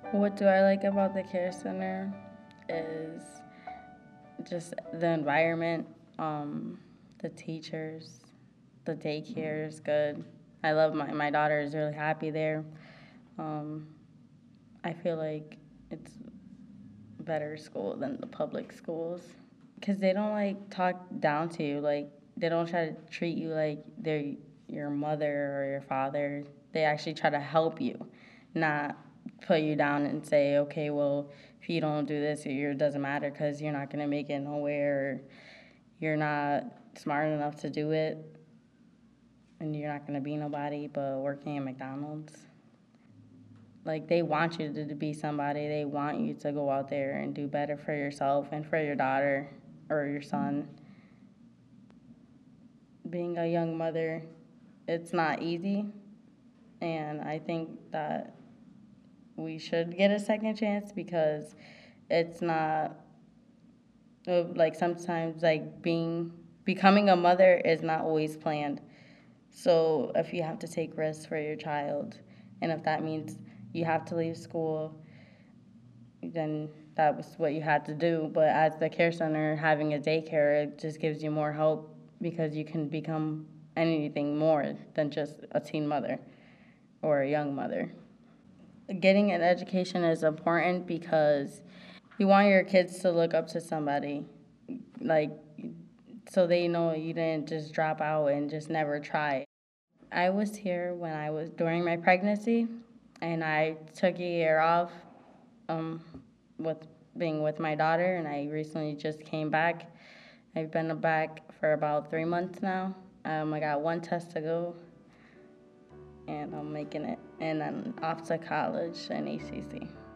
What do I like about the care center is just the environment, the teachers, the daycare is good. I love my daughter is really happy there. Um, I feel like it's better school than the public schools because they don't like talk down to you. Like they don't try to treat you like they're your mother or your father. They actually try to help you, not put you down and say, okay, well, if you don't do this, it doesn't matter because you're not gonna make it nowhere. Or you're not smart enough to do it, and you're not gonna be nobody but working at McDonald's. Like they want you to be somebody. They want you to go out there and do better for yourself and for your daughter or your son. Being a young mother, it's not easy, and I think that we should get a second chance because it's not like sometimes like becoming a mother is not always planned. So if you have to take risks for your child, and if that means you have to leave school, then that was what you had to do. But as the care center, having a daycare, it just gives you more hope because you can become anything more than just a teen mother or a young mother. Getting an education is important because you want your kids to look up to somebody, like, so they know you didn't just drop out and just never try. I was here when I was during my pregnancy, and I took a year off um, with being with my daughter, and I recently just came back. I've been back for about 3 months now. I got one test to go, and I'm making it, and I'm off to college and ACC.